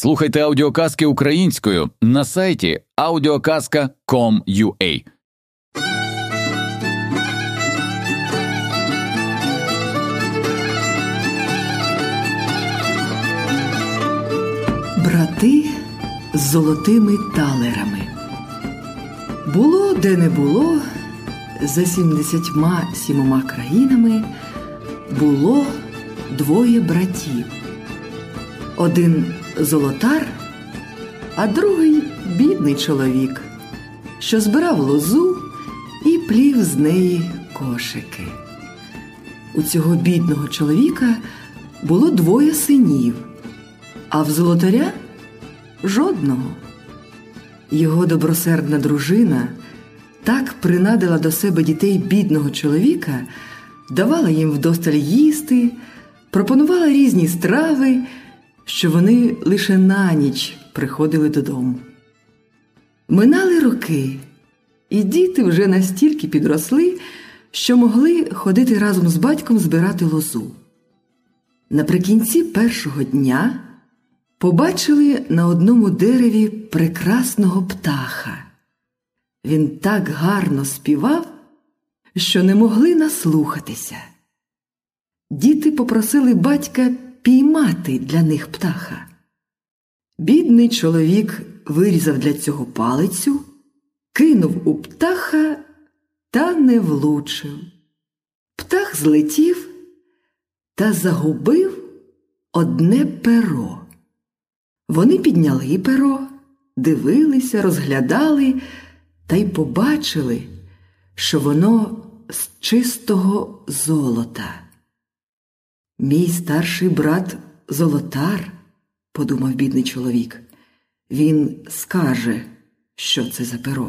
Слухайте аудіоказки українською на сайті audiokaska.com.ua. Брати з золотими талерами. Було, де не було, за 77 країнами було двоє братів. Один золотар, а другий бідний чоловік, що збирав лозу і плів з неї кошики. У цього бідного чоловіка було двоє синів, а в золотаря – жодного. Його добросердна дружина так принадила до себе дітей бідного чоловіка, давала їм вдосталь їсти, пропонувала різні страви, що вони лише на ніч приходили додому. Минали роки, і діти вже настільки підросли, що могли ходити разом з батьком збирати лозу. Наприкінці першого дня побачили на одному дереві прекрасного птаха. Він так гарно співав, що не могли наслухатися. Діти попросили батька піймати для них птаха. Бідний чоловік вирізав для цього палицю, кинув у птаха та не влучив. Птах злетів та загубив одне перо. Вони підняли перо, дивилися, розглядали та й побачили, що воно з чистого золота. «Мій старший брат золотар», – подумав бідний чоловік. «Він скаже, що це за перо».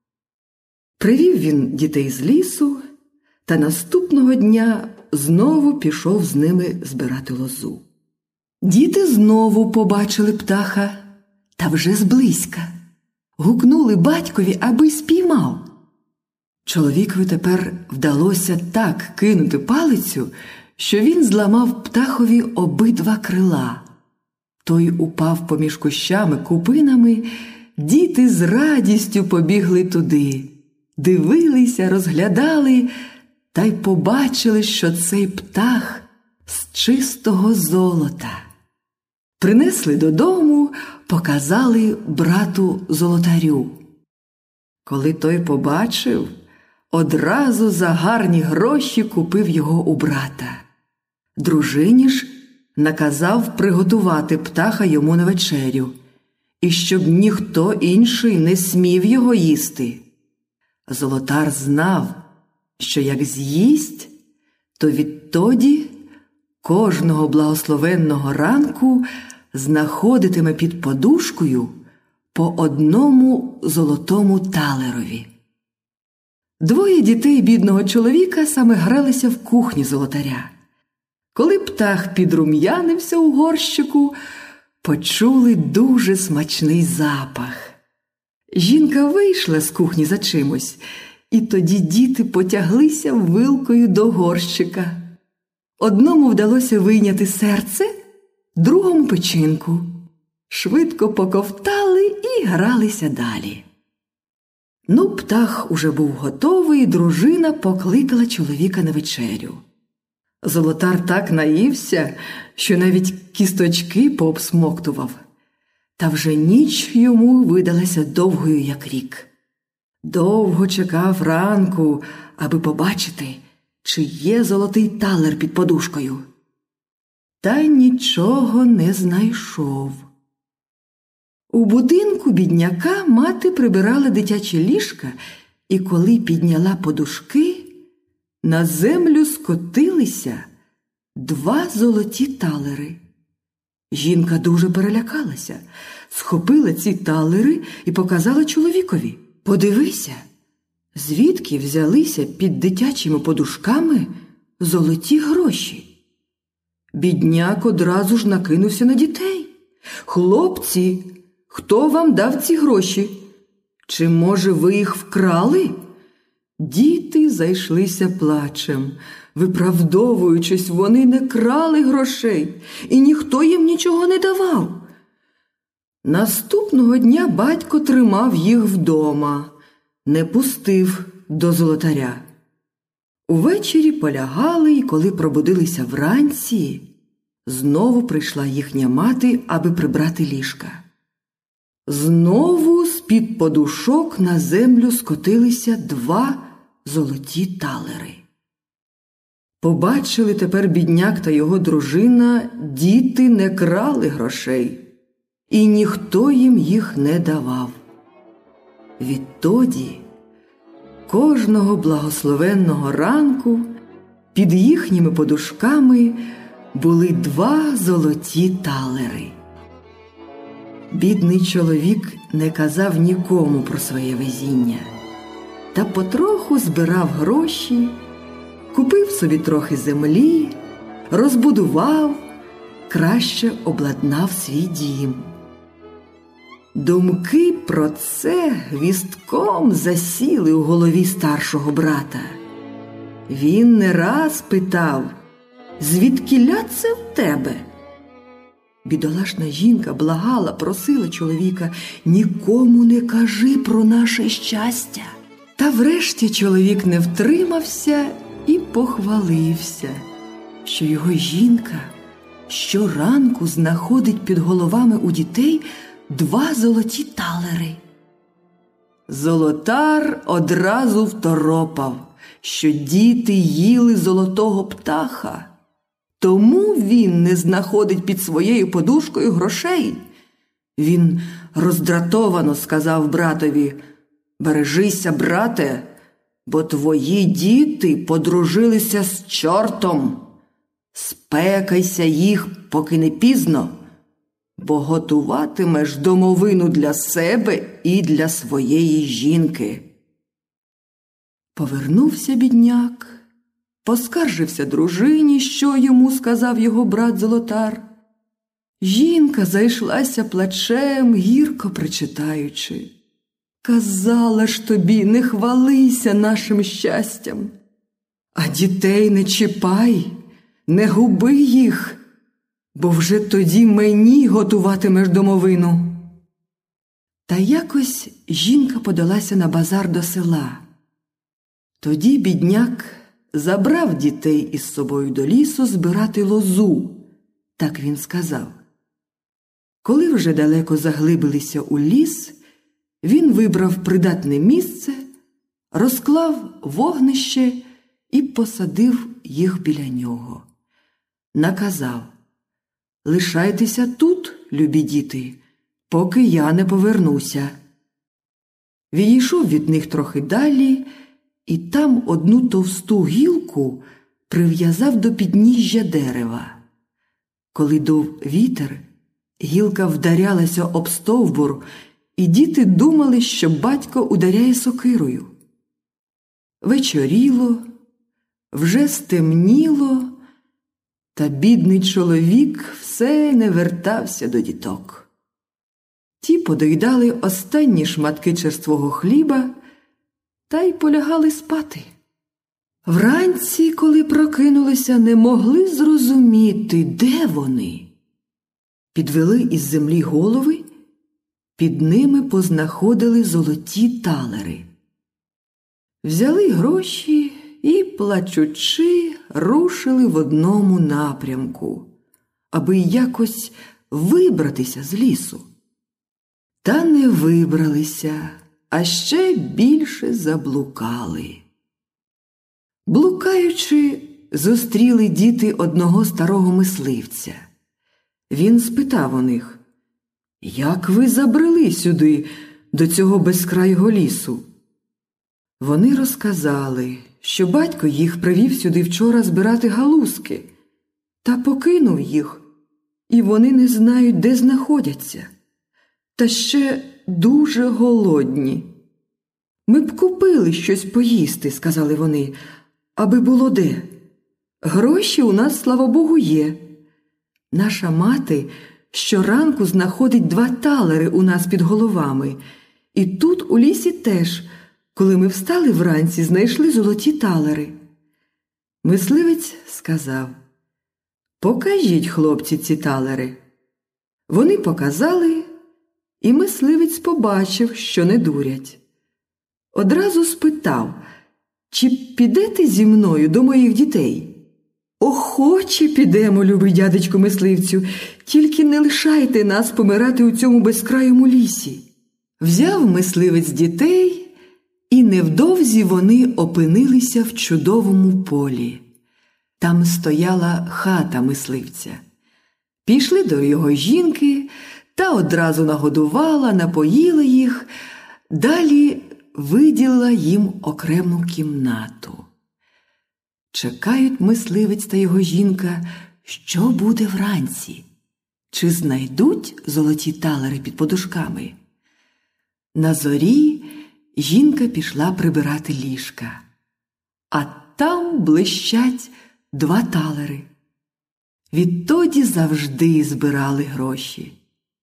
Привів він дітей з лісу та наступного дня знову пішов з ними збирати лозу. Діти знову побачили птаха, та вже зблизька. Гукнули батькові, аби спіймав. Чоловікові тепер вдалося так кинути палицю, що він зламав птахові обидва крила. Той упав поміж кущами, купинами, діти з радістю побігли туди. Дивилися, розглядали, та й побачили, що цей птах з чистого золота. Принесли додому, показали брату золотарю. Коли той побачив, одразу за гарні гроші купив його у брата. Дружині ж наказав приготувати птаха йому на вечерю, і щоб ніхто інший не смів його їсти. Золотар знав, що як з'їсть, то відтоді кожного благословенного ранку знаходитиме під подушкою по одному золотому талерові. Двоє дітей бідного чоловіка саме гралися в кухні золотаря. Коли птах підрум'янився у горщику, почули дуже смачний запах. Жінка вийшла з кухні за чимось, і тоді діти потяглися вилкою до горщика. Одному вдалося вийняти серце, другому печінку. Швидко поковтали і гралися далі. Птах уже був готовий, і дружина покликала чоловіка на вечерю. Золотар так наївся, що навіть кісточки пообсмоктував. Та вже ніч йому видалася довгою, як рік. Довго чекав ранку, аби побачити, чи є золотий талер під подушкою. Та нічого не знайшов. У будинку бідняка мати прибирала дитячі ліжка, і коли підняла подушки, на землю скотилися 2 золоті талери. Жінка дуже перелякалася, схопила ці талери і показала чоловікові. «Подивися, звідки взялися під дитячими подушками золоті гроші?» Бідняк одразу ж накинувся на дітей. «Хлопці, хто вам дав ці гроші? Чи, може, ви їх вкрали?» Діти зайшлися плачем. Виправдовуючись, вони не крали грошей, і ніхто їм нічого не давав. Наступного дня батько тримав їх вдома, не пустив до золотаря. Увечері полягали, і коли пробудилися вранці, знову прийшла їхня мати, аби прибрати ліжка. Знову з-під подушок на землю скотилися 2 золоті талери. Побачили тепер бідняк та його дружина, діти не крали грошей, і ніхто їм їх не давав. Відтоді кожного благословенного ранку під їхніми подушками були 2 золоті талери. Бідний чоловік не казав нікому про своє везіння, та потроху збирав гроші, купив собі трохи землі, розбудував, краще обладнав свій дім. Думки про це гвістком засіли у голові старшого брата. Він не раз питав: «Звідкіля це в тебе?» Бідолашна жінка благала, просила чоловіка: «Нікому не кажи про наше щастя». Та врешті чоловік не втримався і похвалився, що його жінка щоранку знаходить під головами у дітей 2 золоті талери. Золотар одразу второпав, що діти їли золотого птаха, тому він не знаходить під своєю подушкою грошей. Він роздратовано сказав братові: «Бережися, брате, бо твої діти подружилися з чортом. Спекайся їх, поки не пізно, бо готуватимеш домовину для себе і для своєї жінки». Повернувся бідняк, поскаржився дружині, що йому сказав його брат Золотар. Жінка зайшлася плачем, гірко причитаючи: «Казала ж тобі, не хвалися нашим щастям, а дітей не чіпай, не губи їх, бо вже тоді мені готуватимеш домовину». Та якось жінка подалася на базар до села. Тоді бідняк забрав дітей із собою до лісу збирати лозу, так він сказав. Коли вже далеко заглибилися у ліс, він вибрав придатне місце, розклав вогнище і посадив їх біля нього. Наказав: «Лишайтеся тут, любі діти, поки я не повернуся». Відійшов від них трохи далі, і там одну товсту гілку прив'язав до підніжжя дерева. Коли дув вітер, гілка вдарялася об стовбур, і діти думали, що батько ударяє сокирою. Вечоріло, вже стемніло, та бідний чоловік все не вертався до діток. Ті подоїдали останні шматки черствого хліба та й полягали спати. Вранці, коли прокинулися, не могли зрозуміти, де вони. Підвели із землі голови, під ними познаходили золоті талери. Взяли гроші і, плачучи, рушили в одному напрямку, аби якось вибратися з лісу. Та не вибралися, а ще більше заблукали. Блукаючи, зустріли діти одного старого мисливця. Він спитав у них: «Як ви забрели сюди, до цього безкрайого лісу?» Вони розказали, що батько їх привів сюди вчора збирати галузки, та покинув їх, і вони не знають, де знаходяться. Та ще дуже голодні. «Ми б купили щось поїсти», – сказали вони, – «аби було де. Гроші у нас, слава Богу, є. Наша мати щоранку знаходить 2 талери у нас під головами. І тут у лісі теж, коли ми встали вранці, знайшли золоті талери». Мисливець сказав: «Покажіть, хлопці, ці талери». Вони показали, І мисливець побачив, що не дурять. Одразу спитав: «Чи підете зі мною до моїх дітей?» «Охоче підемо, любий дядечко мисливцю, тільки не лишайте нас помирати у цьому безкрайому лісі». Взяв мисливець дітей, і невдовзі вони опинилися в чудовому полі. Там стояла хата мисливця. Пішли до його жінки, та одразу нагодувала, напоїла їх, далі виділила їм окрему кімнату. Чекають мисливець та його жінка, що буде вранці, чи знайдуть золоті талери під подушками. На зорі жінка пішла прибирати ліжка, а там блищать 2 талери. Відтоді завжди збирали гроші.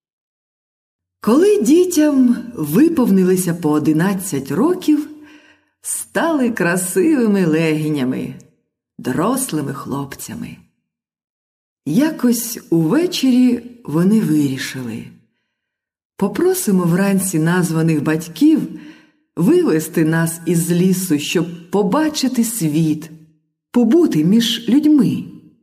Коли дітям виповнилося по 11 років, стали красивими легінями, дорослими хлопцями. Якось увечері вони вирішили: попросимо вранці названих батьків вивести нас із лісу, щоб побачити світ, побути між людьми.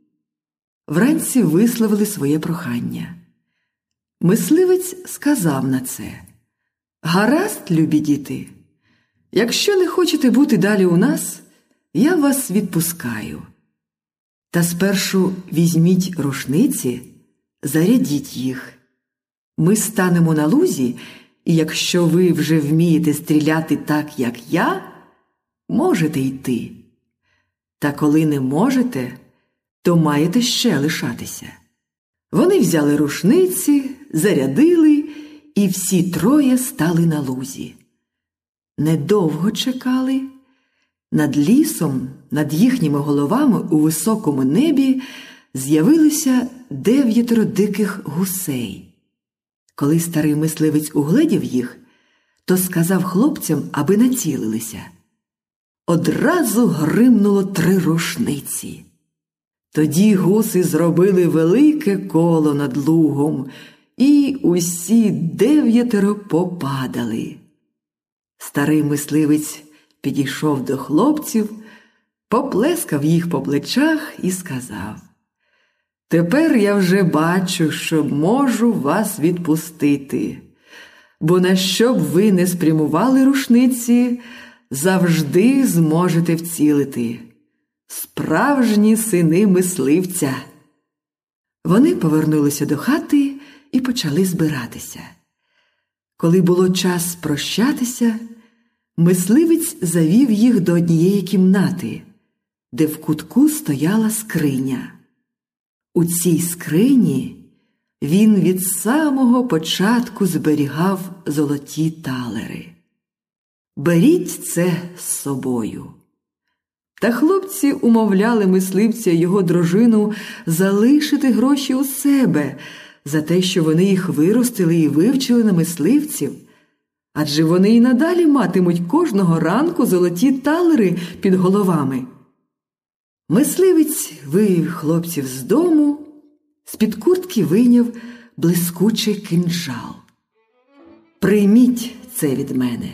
Вранці висловили своє прохання. Мисливець сказав на це: «Гаразд, любі діти, якщо не хочете бути далі у нас, я вас відпускаю. Та спершу візьміть рушниці, зарядіть їх. Ми станемо на лузі, і якщо ви вже вмієте стріляти так, як я, можете йти. Та коли не можете, то маєте ще лишатися». Вони взяли рушниці, зарядили, і всі 3 стали на лузі. Недовго чекали. Над лісом, над їхніми головами у високому небі з'явилося 9 диких гусей. Коли старий мисливець угледів їх, то сказав хлопцям, аби націлилися. Одразу гримнуло 3 рушниці. Тоді гуси зробили велике коло над лугом, і усі 9 попадали. Старий мисливець підійшов до хлопців, поплескав їх по плечах і сказав: «Тепер я вже бачу, що можу вас відпустити, бо на що б ви не спрямували рушниці, завжди зможете вцілити. Справжні сини мисливця». Вони повернулися до хати і почали збиратися. Коли було час прощатися, мисливець завів їх до однієї кімнати, де в кутку стояла скриня. У цій скрині він від самого початку зберігав золоті талери. «Беріть це з собою». Та хлопці умовляли мисливця і його дружину залишити гроші у себе за те, що вони їх виростили і вивчили на мисливців, адже вони і надалі матимуть кожного ранку золоті талери під головами. Мисливець вивів хлопців з дому, з-під куртки вийняв блискучий кинджал. «Прийміть це від мене.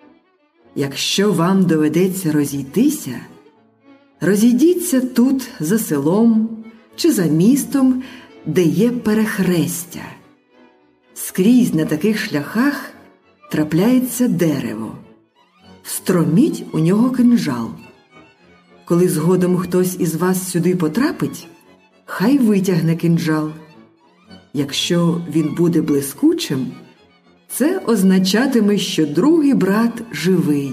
Якщо вам доведеться розійтися, розійдіться тут за селом чи за містом, де є перехрестя. Скрізь на таких шляхах трапляється дерево. Встроміть у нього кинджал. Коли згодом хтось із вас сюди потрапить, хай витягне кинджал. Якщо він буде блискучим, це означатиме, що другий брат живий.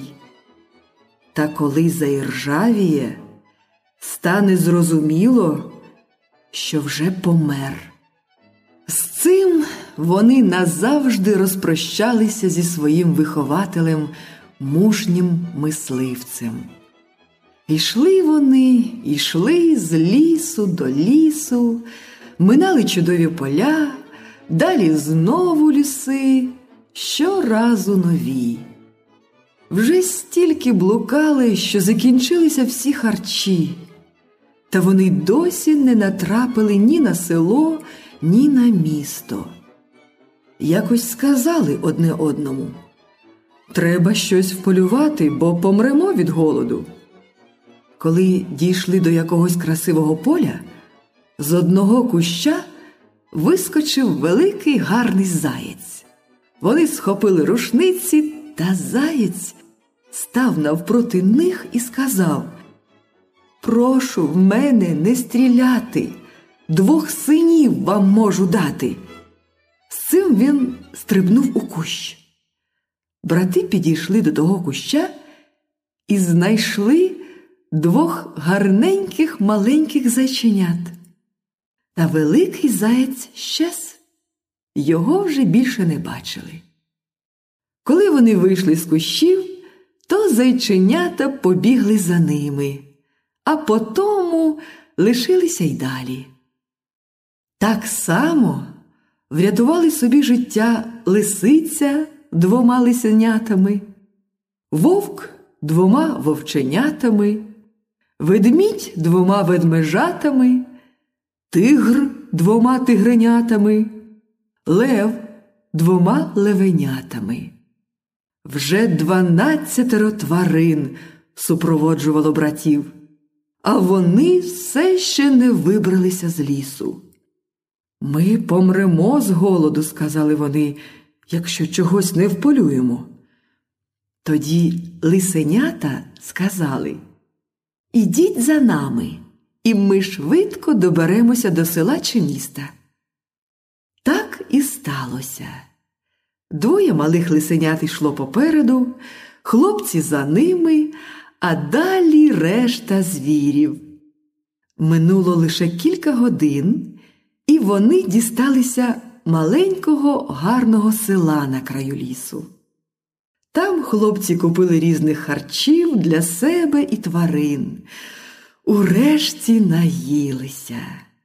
Та коли заіржавіє, стане зрозуміло, що вже помер». З цим вони назавжди розпрощалися зі своїм вихователем, мужнім мисливцем. Ішли вони, ішли з лісу до лісу, минали чудові поля, далі знову ліси, щоразу нові. Вже стільки блукали, що закінчилися всі харчі, та вони досі не натрапили ні на село, ні на місто. якось сказали одне одному: «Треба щось вполювати, бо помремо від голоду». Коли дійшли до якогось красивого поля, з одного куща вискочив великий гарний заєць. Вони схопили рушниці, та заєць став навпроти них і сказав: «Прошу в мене не стріляти, 2 синів вам можу дати». З цим він стрибнув у кущ. Брати підійшли до того куща і знайшли 2 гарненьких маленьких зайченят. Та великий заєць щез. Його вже більше не бачили. Коли вони вийшли з кущів, то зайченята побігли за ними, а потому лишилися й далі. Так само врятували собі життя лисиця 2 лисенятами, вовк 2 вовченятами, ведмідь 2 ведмежатами, тигр 2 тигренятами, лев 2 левенятами. Вже 12 тварин супроводжувало братів, а вони все ще не вибралися з лісу. «Ми помремо з голоду», – сказали вони, – «якщо чогось не вполюємо». Тоді лисенята сказали: «Ідіть за нами, і ми швидко доберемося до села чи міста». Так і сталося. 2 малих лисенят йшло попереду, хлопці за ними, а далі решта звірів. Минуло лише кілька годин, і вони дісталися маленького гарного села на краю лісу. Там хлопці купили різних харчів для себе і тварин. Урешті наїлися.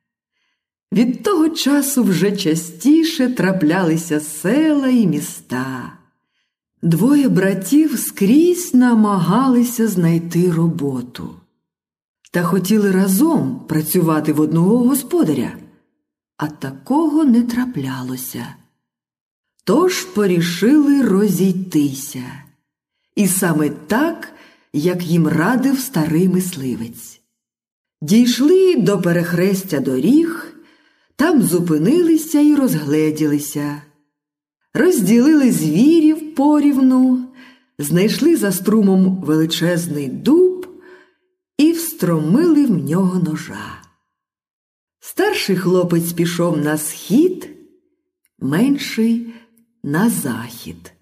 Від того часу вже частіше траплялися села і міста. 2 братів скрізь намагалися знайти роботу. Та хотіли разом працювати в одного господаря, а такого не траплялося. Тож порішили розійтися. І саме так, як їм радив старий мисливець. Дійшли до перехрестя доріг, там зупинилися і розгледілися. Розділили звірів порівну, знайшли за струмом величезний дуб і встромили в нього ножа. Старший хлопець пішов на схід, менший – на захід.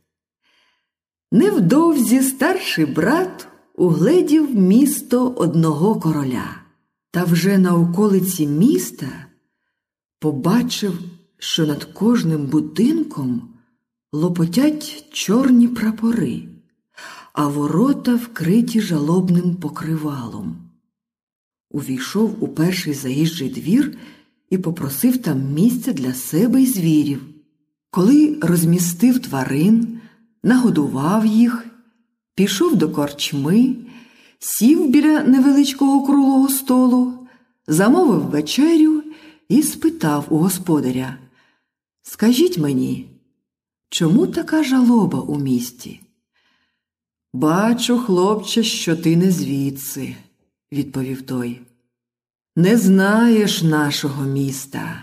Невдовзі старший брат угледів місто одного короля. Та вже на околиці міста побачив, що над кожним будинком лопотять чорні прапори, а ворота вкриті жалобним покривалом. Увійшов у перший заїжджий двір і попросив там місця для себе й звірів. Коли розмістив тварин, нагодував їх, пішов до корчми, сів біля невеличкого круглого столу, замовив вечерю і спитав у господаря: «Скажіть мені, чому така жалоба у місті?» «Бачу, хлопче, що ти не звідси», – відповів той. «Не знаєш нашого міста.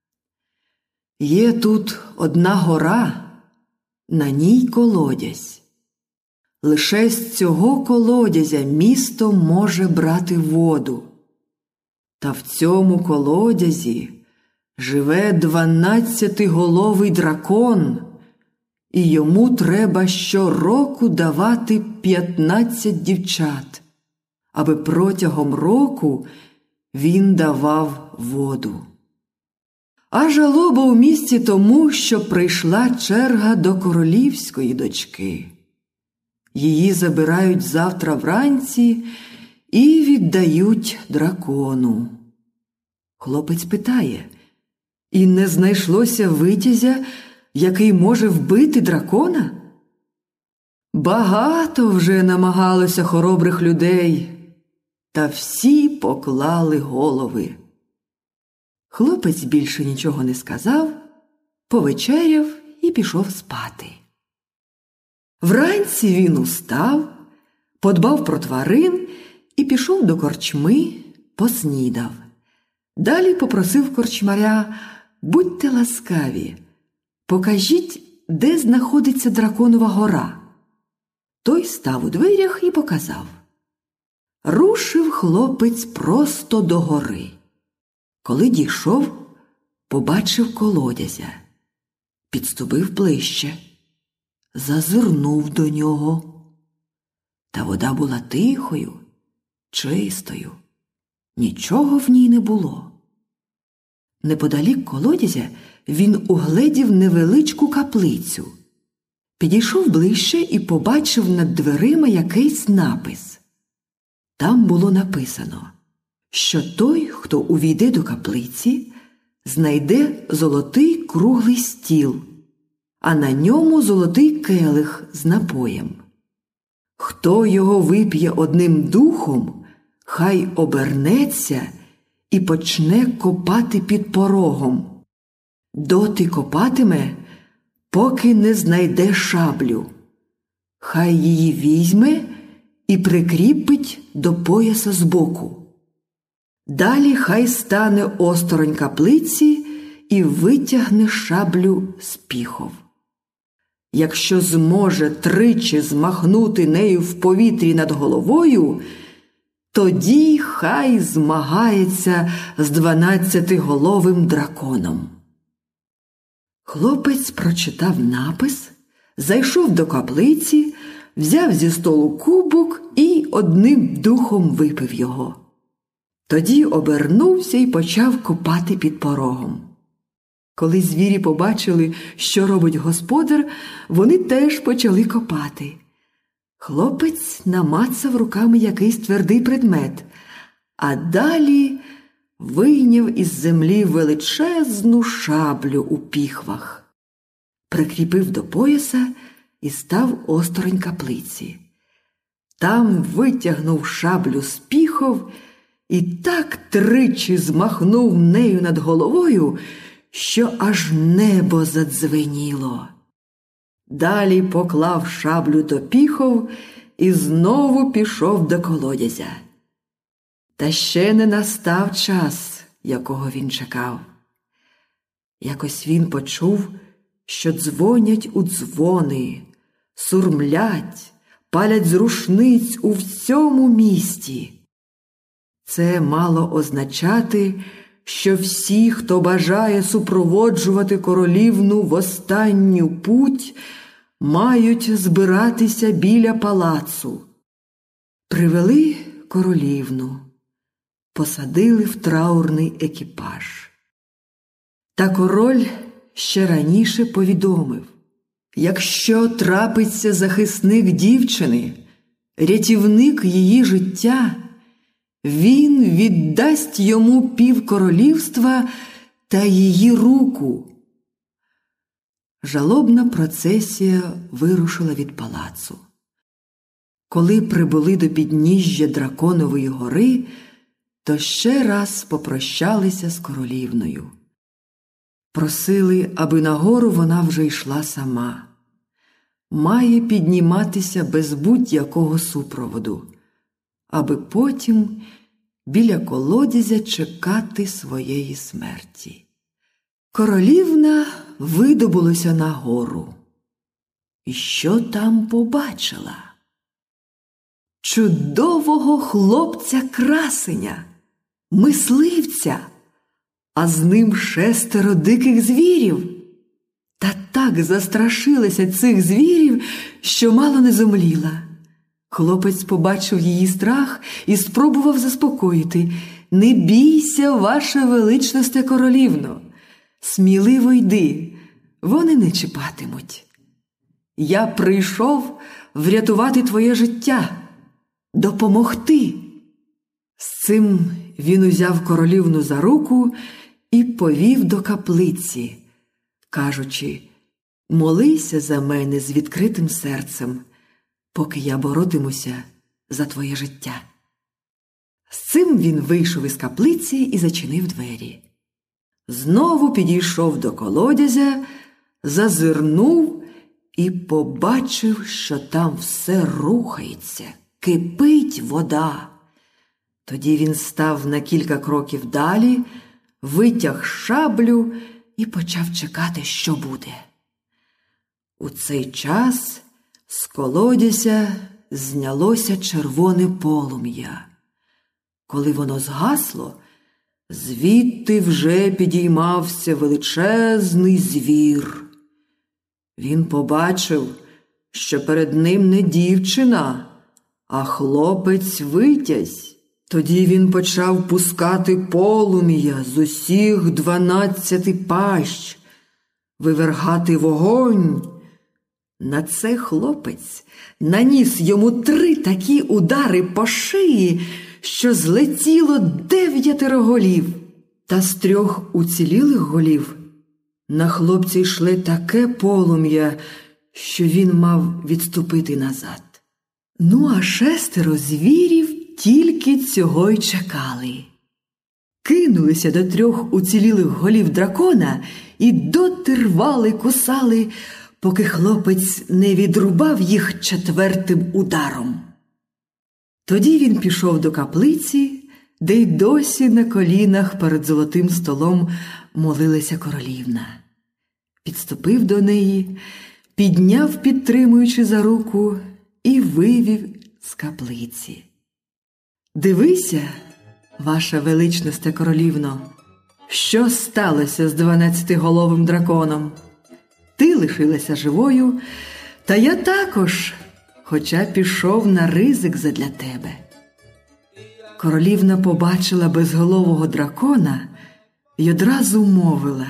Є тут одна гора, на ній колодязь. Лише з цього колодязя місто може брати воду. Та в цьому колодязі живе 12-головий дракон, і йому треба щороку давати 15 дівчат, аби протягом року він давав воду. А жалоба у місті тому, що прийшла черга до королівської дочки. Її забирають завтра вранці і віддають дракону». Хлопець питає: «І не знайшлося витязя, який може вбити дракона?» «Багато вже намагалося хоробрих людей, та всі поклали голови». Хлопець більше нічого не сказав, повечеряв і пішов спати. Вранці він устав, подбав про тварин і пішов до корчми, поснідав. Далі попросив корчмаря: «Будьте ласкаві, покажіть, де знаходиться Драконова гора». Той став у дверях і показав. Рушив хлопець просто до гори. Коли дійшов, побачив колодязя. Підступив ближче, зазирнув до нього. Та вода була тихою, чистою. Нічого в ній не було. Неподалік колодязя він угледів невеличку каплицю. Підійшов ближче і побачив над дверима якийсь напис. Там було написано, що той, хто увійде до каплиці, знайде золотий круглий стіл, а на ньому золотий келих з напоєм. Хто його вип'є одним духом, хай обернеться і почне копати під порогом. Доти копатиме, поки не знайде шаблю. Хай її візьме і прикріпить до пояса збоку. Далі хай стане осторонь каплиці і витягне шаблю з піхов. Якщо зможе тричі змахнути нею в повітрі над головою, тоді хай змагається з 12-головим драконом. Хлопець прочитав напис, зайшов до каплиці, взяв зі столу кубок і одним духом випив його. Тоді обернувся і почав копати під порогом. Коли звірі побачили, що робить господар, вони теж почали копати. Хлопець намацав руками якийсь твердий предмет, а далі вийняв із землі величезну шаблю у піхвах. Прикріпив до пояса і став осторонь каплиці. Там витягнув шаблю з піхов і так тричі змахнув нею над головою, що аж небо задзвеніло. Далі поклав шаблю до піхов і знову пішов до колодязя. Та ще не настав час, якого він чекав. Якось він почув, що дзвонять у дзвони, сурмлять, палять з рушниць у всьому місті. Це мало означати, що всі, хто бажає супроводжувати королівну в останню путь, мають збиратися біля палацу. Привели королівну, посадили в траурний екіпаж. Та король ще раніше повідомив: якщо трапиться захисник дівчини, рятівник її життя, він віддасть йому півкоролівства та її руку. Жалобна процесія вирушила від палацу. Коли прибули до підніжжя Драконової гори, то ще раз попрощалися з королівною. Просили, аби на гору вона вже йшла сама. Має підніматися без будь-якого супроводу, аби потім біля колодязя чекати своєї смерті. Королівна видобулася на гору. І що там побачила? Чудового хлопця-красеня, мисливця, а з ним 6 диких звірів. Та так застрашилася цих звірів, що мало не зомліла. Хлопець побачив її страх і спробував заспокоїти: «Не бійся, ваша величносте королівно, сміливо йди, вони не чіпатимуть. Я прийшов врятувати твоє життя, допомогти». З цим він узяв королівну за руку і повів до каплиці, кажучи: «Молися за мене з відкритим серцем, поки я боротимуся за твоє життя». З цим він вийшов із каплиці і зачинив двері. Знову підійшов до колодязя, зазирнув і побачив, що там все рухається, кипить вода. Тоді він став на кілька кроків далі, витяг шаблю і почав чекати, що буде. У цей час з колодязя знялося червоне полум'я. Коли воно згасло, звідти вже підіймався величезний звір. Він побачив, що перед ним не дівчина, а хлопець-витязь. Тоді він почав пускати полум'я з усіх 12 пащ, вивергати вогонь. На це хлопець наніс йому 3 такі удари по шиї, що злетіло 9 голів. Та з 3 уцілілих голів на хлопця йшло таке полум'я, що він мав відступити назад. Ну, а 6 звірів тільки цього й чекали. Кинулися до 3 уцілілих голів дракона і доти рвали, кусали, поки хлопець не відрубав їх 4-тим ударом. Тоді він пішов до каплиці, де й досі на колінах перед золотим столом молилася королівна. Підступив до неї, підняв, підтримуючи за руку, і вивів з каплиці. «Дивися, ваша величносте королівно, що сталося з 12-головим драконом? Ти лишилася живою, та я також, хоча пішов на ризик задля тебе». Королівна побачила безголового дракона й одразу мовила: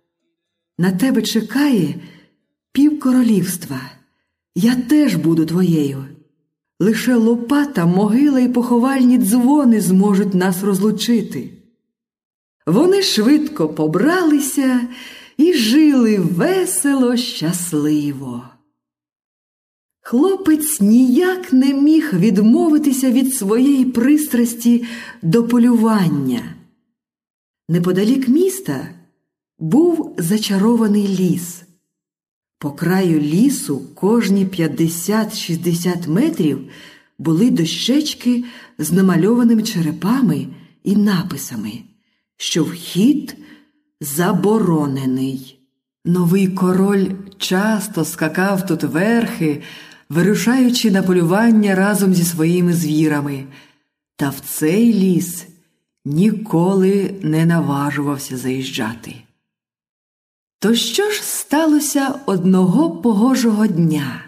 «На тебе чекає півкоролівства. Я теж буду твоєю. Лише лопата, могила і поховальні дзвони зможуть нас розлучити». Вони швидко побралися і жили весело, щасливо. Хлопець ніяк не міг відмовитися від своєї пристрасті до полювання. Неподалік міста був зачарований ліс. По краю лісу кожні 50-60 метрів були дощечки з намальованими черепами і написами, що вхід заборонений. Новий король часто скакав тут верхи, вирушаючи на полювання разом зі своїми звірами, та в цей ліс ніколи не наважувався заїжджати. То що ж сталося одного погожого дня?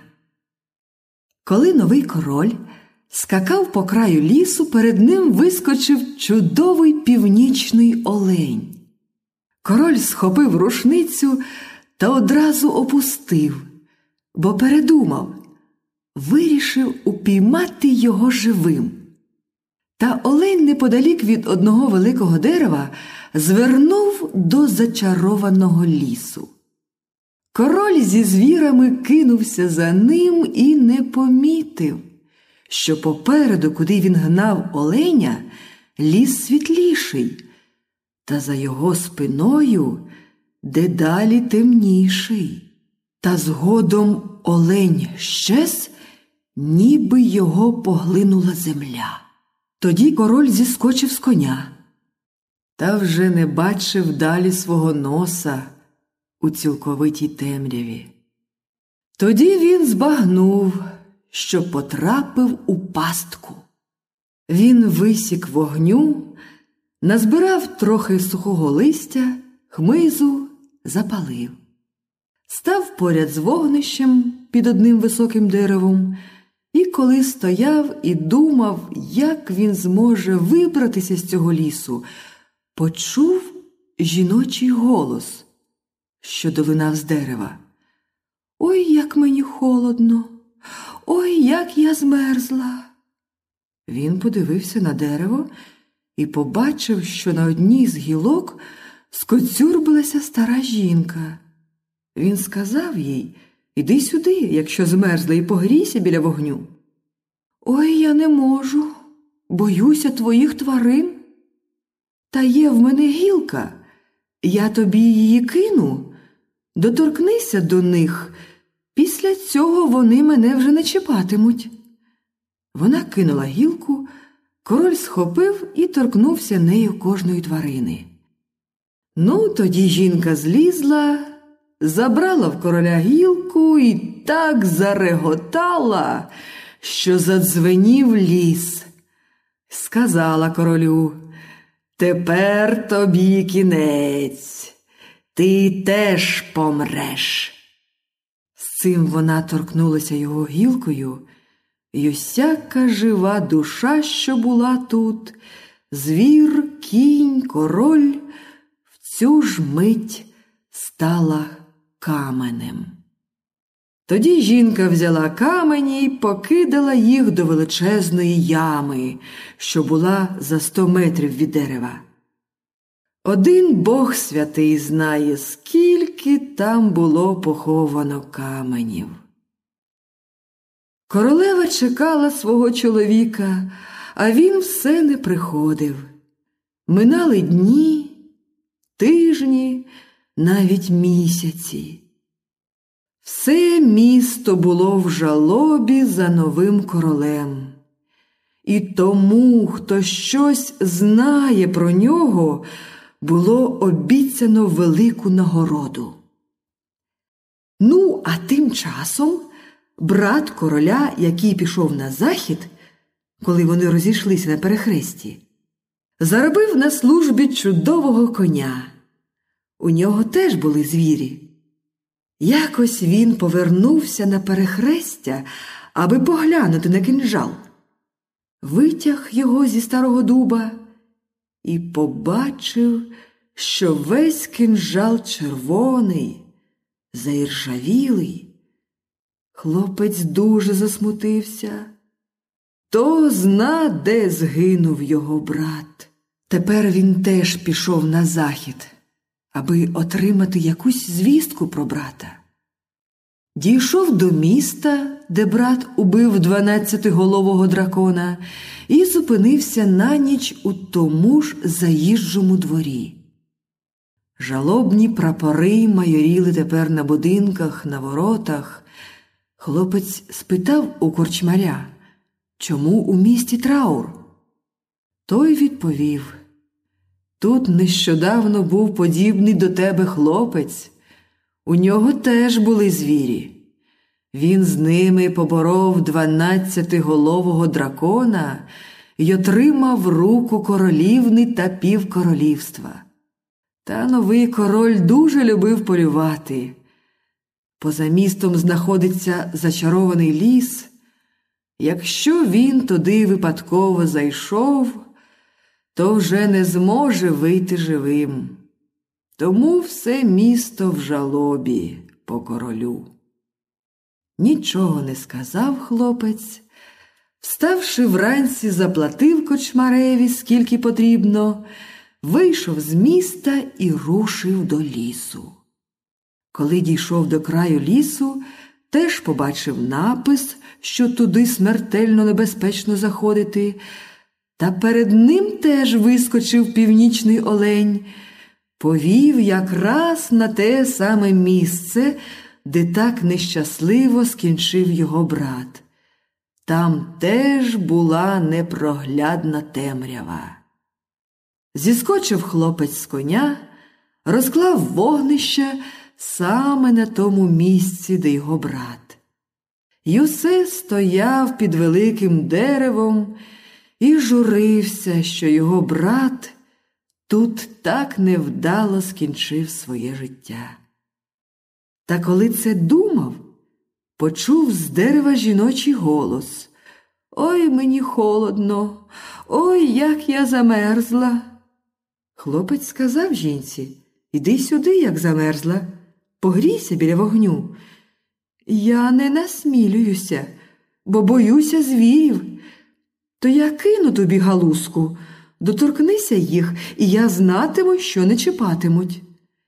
Коли новий король скакав по краю лісу, перед ним вискочив чудовий північний олень. Король схопив рушницю та одразу опустив, бо передумав, вирішив упіймати його живим. Та олень неподалік від одного великого дерева звернув до зачарованого лісу. Король зі звірами кинувся за ним і не помітив, що попереду, куди він гнав оленя, ліс світліший, та за його спиною дедалі темніший. Та згодом олень щез, ніби його поглинула земля. Тоді король зіскочив з коня, та вже не бачив далі свого носа у цілковитій темряві. Тоді він збагнув, що потрапив у пастку. Він висік вогню, назбирав трохи сухого листя, хмизу, запалив. Став поряд з вогнищем під одним високим деревом, і коли стояв і думав, як він зможе вибратися з цього лісу, почув жіночий голос, що долинав з дерева. «Ой, як мені холодно! Ой, як я змерзла!» Він подивився на дерево і побачив, що на одній з гілок скоцюрбилася стара жінка. Він сказав їй: «Іди сюди, якщо змерзла, і погрійся біля вогню». «Ой, я не можу, боюся твоїх тварин. Та є в мене гілка, я тобі її кину, Доторкнися до них, після цього вони мене вже не чіпатимуть. Вона кинула гілку, король схопив і торкнувся нею кожної тварини. Ну, тоді жінка злізла, забрала в короля гілку і так зареготала, що задзвенів ліс. Сказала королю: «Тепер тобі кінець, ти теж помреш». З цим вона торкнулася його гілкою, і усяка жива душа, що була тут, звір, кінь, король, в цю ж мить стала каменем. Тоді жінка взяла камені й покидала їх до величезної ями, що була за 100 метрів від дерева. Один Бог святий знає, скільки там було поховано каменів. Королева чекала свого чоловіка, а він все не приходив. Минали дні, тижні, навіть місяці. Все місто було в жалобі за новим королем. І тому, хто щось знає про нього, було обіцяно велику нагороду. Ну, а тим часом брат короля, який пішов на захід, коли вони розійшлися на перехресті, заробив на службі чудового коня. У нього теж були звірі. Якось він повернувся на перехрестя, аби поглянути на кинджал. Витяг його зі старого дуба і побачив, що весь кинджал червоний, заіржавілий. Хлопець дуже засмутився. То зна, де згинув його брат. Тепер він теж пішов на захід, аби отримати якусь звістку про брата. Дійшов до міста, де брат убив 12-голового дракона, і зупинився на ніч у тому ж заїжджому дворі. Жалобні прапори майоріли тепер на будинках, на воротах. Хлопець спитав у корчмаря, чому у місті траур. Той відповів: «Тут нещодавно був подібний до тебе хлопець. У нього теж були звірі. Він з ними поборов 12-голового дракона й отримав руку королівни та півкоролівства. Та новий король дуже любив полювати. Поза містом знаходиться зачарований ліс. Якщо він туди випадково зайшов, то вже не зможе вийти живим. Тому все місто в жалобі по королю». Нічого не сказав хлопець. Вставши вранці, заплатив корчмареві, скільки потрібно, вийшов з міста і рушив до лісу. Коли дійшов до краю лісу, теж побачив напис, що туди смертельно небезпечно заходити, та перед ним теж вискочив північний олень, повів якраз на те саме місце, де так нещасливо скінчив його брат. Там теж була непроглядна темрява. Зіскочив хлопець з коня, розклав вогнище саме на тому місці, де його брат. Юсе стояв під великим деревом і журився, що його брат тут так невдало скінчив своє життя. Та коли це думав, почув з дерева жіночий голос: «Ой, мені холодно! Ой, як я замерзла!» Хлопець сказав жінці: «Іди сюди, як замерзла, погрійся біля вогню». «Я не насмілююся, бо боюся звірів. То я кину тобі галузку, доторкнися їх, і я знатиму, що не чіпатимуть».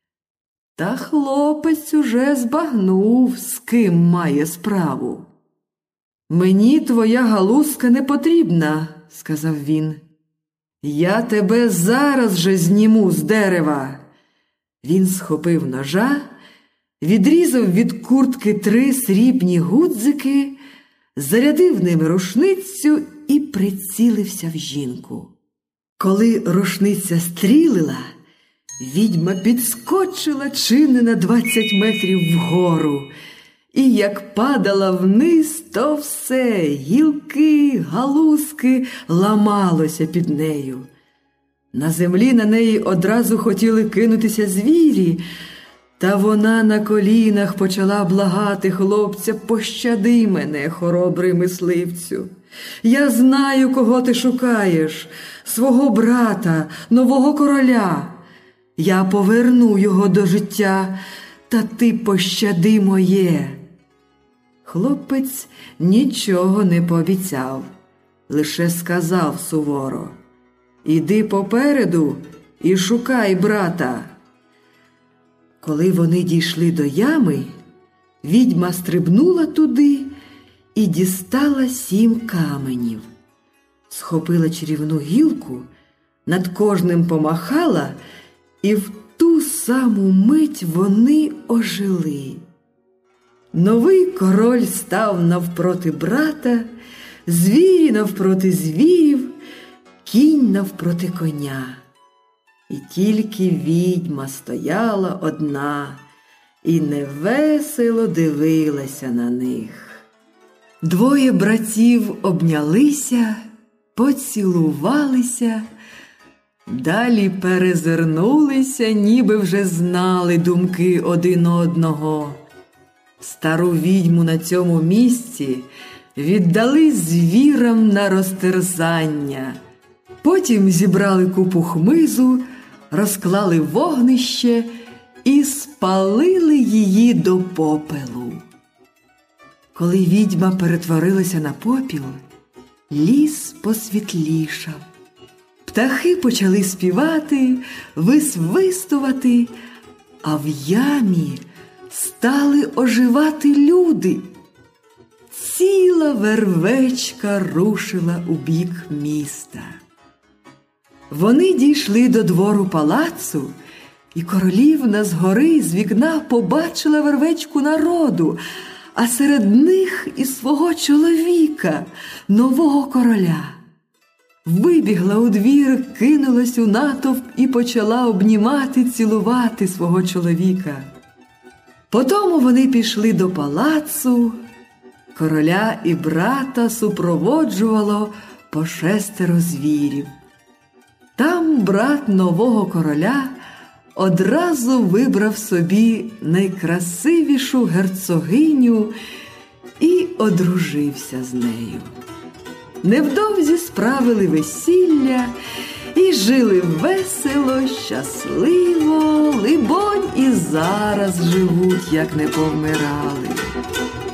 Та хлопець уже збагнув, з ким має справу. «Мені твоя галузка не потрібна», – сказав він. «Я тебе зараз же зніму з дерева». Він схопив ножа відрізав від куртки 3 срібні гудзики, зарядив ними рушницю і прицілився в жінку. Коли рушниця стрілила, відьма підскочила чи не на 20 метрів вгору, і як падала вниз, то все, гілки, галузки ламалося під нею. На землі на неї одразу хотіли кинутися звірі, та вона на колінах почала благати хлопця: «Пощади мене, хоробрий мисливцю! Я знаю, кого ти шукаєш, свого брата, нового короля. Я поверну його до життя, та ти пощади моє». Хлопець нічого не пообіцяв, лише сказав суворо: «Іди попереду і шукай брата». Коли вони дійшли до ями, відьма стрибнула туди і дістала 7 каменів. Схопила чарівну гілку, над кожним помахала, і в ту саму мить вони ожили. Новий король став навпроти брата, звірі навпроти звірів, кінь навпроти коня. І тільки відьма стояла одна і невесело дивилася на них. 2 братів обнялися, поцілувалися, далі перезирнулися, ніби вже знали думки один одного. Стару відьму на цьому місці віддали звірам на розтерзання. Потім зібрали купу хмизу, розклали вогнище і спалили її до попелу. Коли відьма перетворилася на попіл, ліс посвітлішав. Птахи почали співати, висвистувати, а в ямі стали оживати люди. Ціла вервечка рушила у бік міста. Вони дійшли до двору палацу, і королівна згори з вікна побачила вервечку народу, а серед них і свого чоловіка, нового короля. Вибігла у двір, кинулась у натовп і почала обнімати, цілувати свого чоловіка. Потому вони пішли до палацу. Короля і брата супроводжувало по 6 звірів. Там брат нового короля одразу вибрав собі найкрасивішу герцогиню і одружився з нею. Невдовзі справили весілля і жили весело, щасливо, либонь, і зараз живуть, як не повмирали.